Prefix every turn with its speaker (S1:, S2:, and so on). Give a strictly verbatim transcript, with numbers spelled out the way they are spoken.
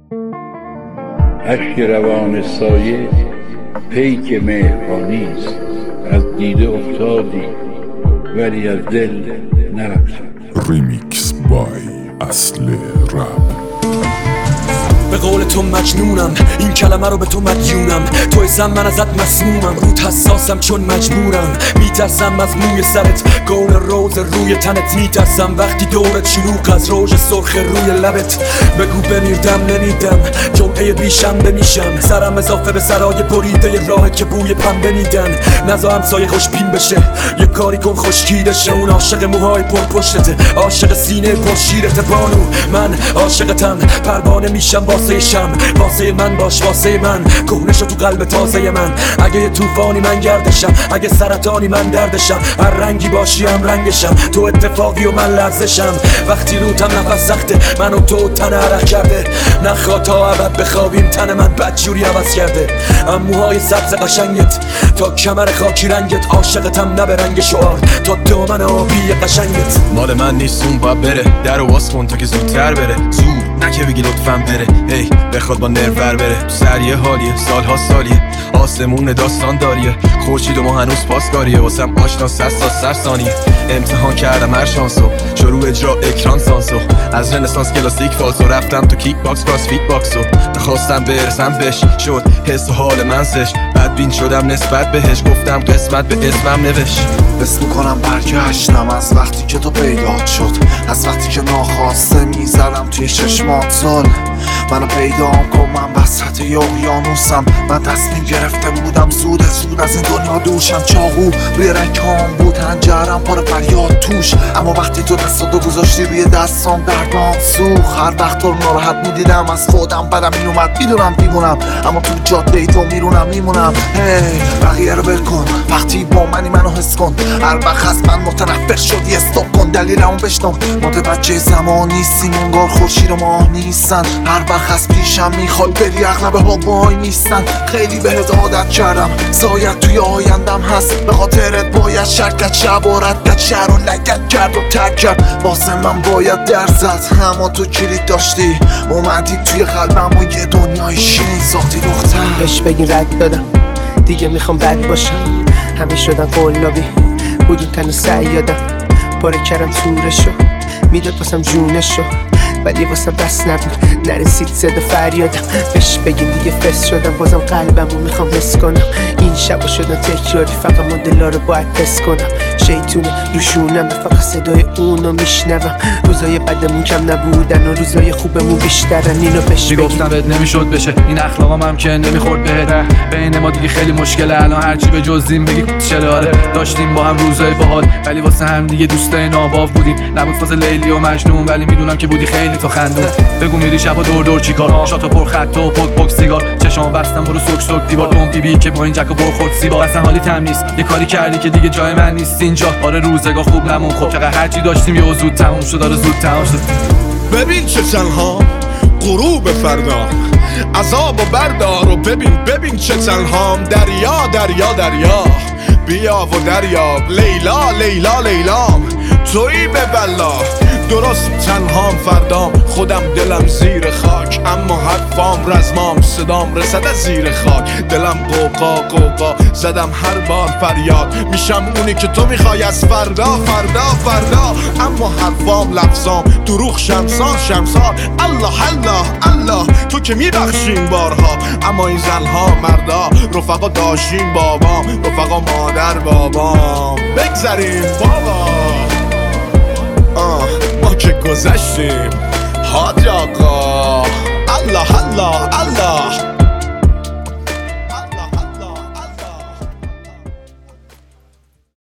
S1: اشک روان سایه پیک مهربانیست. از دیده افتادی ولی از دل نرفتم.
S2: ریمیکس بای اصل رپ.
S3: به قول تو مجنونم، این کلمه رو به تو مدیونم. تو ازم من ازت مسمومم، روت حساسم چون مجبورم. میترسم از موی سرت، گل روز روی تنت. میترسم وقتی دورت شلوغ از روژ سرخ روی لبت. بگو بمیردم نمیدم، جمعه بیشنبه میشم. سرم اضافه به سرای بریده راه که بوی پنبه میدن. نزا همسایه خوشبین بشه، یه کاری کن خشکیده شه. اون عاشق موهای پر پشتته، عاشق سینه پر شیرت بانو. من عاشقتم، پروانه میشم واسه شم. واسه من باش، واسه من کهنه شو تو قلب تازه من. اگه یه طوفانی من گردشم، اگه سرطانی من دردشم. هر رنگی باشی هم رنگشم، تو اتفاقی و من لرزشم. وقتی روتم نفس سخته، من و تو تن عرق کرده. نخوا تا ابد بخوابیم، تن من بدجوری عوض کرده. اموهای سبز قشنگت تا کمر خاکی رنگت. عاشقتم نه به رنگ شعار، تا دامن آبی قشنگت.
S4: مال من نیست اون باید بره، در و باز کن تا که زودتر بره. زود نکه بگی لطفم بره، هی بخواد با نرور بره. تو سریه حالیه، سالها سالیه، آسمون داستان داریه. خورشید و ما هنوز پاسکاریه، واسم آشنا سر تا سر ثانیه. امتحان کردم هر شانسو، شروع اجرا اکران سانسو. از رنسانس کلاسیک فالسو، رفتم تو کیک باکس کراس فیت باکسو. نخواستم برسم بهش، شد حس و حال من سش. بدبین شدم نسبت بهش، گفتم قسمت به اسمم نوشت.
S5: حس میکنم برگشتم از وقتی که تو پیدا شد. از وقتی که ناخواسته میزدم توی چشمات زل. منو پیدا کن، من وسط اقیانوسم. من تصمیم گرفته بودم زود زود از این دنیا دوشم. چاقو روی رکام بود، هنجرم پر فریاد توش. اما وقتی تو دستاتو گذاشتی روی دستام دردام سوخت. هر وقت تو رو ناراحت میدیدم از خودم بدم میومد. میدونم دیوونم اما تو جاده تو میرونم میمونم. هی بقیه رو ول کن، وقتی با منی منو حس کن. هر وقت از من متنفر شدی استاپ کن، دلیلمو بشنو. متوجه زمان نیستیم، انگار خورشید و ماه نیستن. هر وقت از پیشم میخوای بری، اغلب ها وای نیستن. خیلی بهت عادت کردم، زاید توی آیندم هست. به خاطرت باید شرکت شب و ردت شهر و لگت کرد و تک کرد. واسه من باید در زد، اما تو کلید داشتی. اومدی توی قلبم و یه دنیای شیرین ساختی دختر.
S6: بهش بگین رد دادم، دیگه میخوام بد باشم. همه شدن قلابی، بودون تن سیادم. پاره کردم تورشو، میداد واسم جونشو. ولی واسم بس نبود، نرسید صدا فریادم. بهش بگین دیگه فس شدم، بازم قلبمو میخوام حس کنم. این شبا شدن تکراری، فقط من دلا رو باید حس کنم. شیطونه روشونم، فقط صدای اونو میشنوم. روزای بدمون کم نبودن و روزای خوبمون بیشترن. اینو بهش بگین.
S7: میگفتم بهت نمیشد بشه، این اخلاقام هم که نمیخورد بهت. بین ما دیگه خیلی مشکله، الان هرچی به جزیم بگی چلاره. داشتیم با هم روزای باحال، ولی واسه هم دیگه دوستای ناباو بودیم. نبود فاز لیلی و مجنون، ولی میدونم که بودی خیلی تو خندون. بگو میری شبا دور دور چیکار، شاتو پر خط و پک پک سیگار. چشام بستم برو سوک سوک دیوار، دوم بی بی که با این جک و برخورد سیبا. اصلا حالی تم نیست، یه کاری کردی که دیگه جای من نیست اینجا. آره روزگار خوب نمون، خب چقدر هرچی داشتیم یه زود تموم شد. آره زود تموم شد.
S8: ببین چه تنها غروب فردا، عذاب و بردار و ببین ببین چه تنهام. دریا دریا دریا بیا و دریاب. لیلا لیلا لیلام تویی به بلا. درست تنهام فردام، خودم دلم زیر خاک. اما حرفام رزمام، صدام رسد از زیر خاک. دلم قوقا قوقا زدم هر بار فریاد. میشم اونی که تو میخوای از فردا فردا فردا. اما حرفام لفظام دروغ شمسان شمسان. الله الله الله تو که میبخشین بارها. اما این زنها مردا، رفقا داشتین بابام. رفقا مادر بابام. بگذریم بابا، آه ما که گذشتیم حاج آقا. الله الله الله.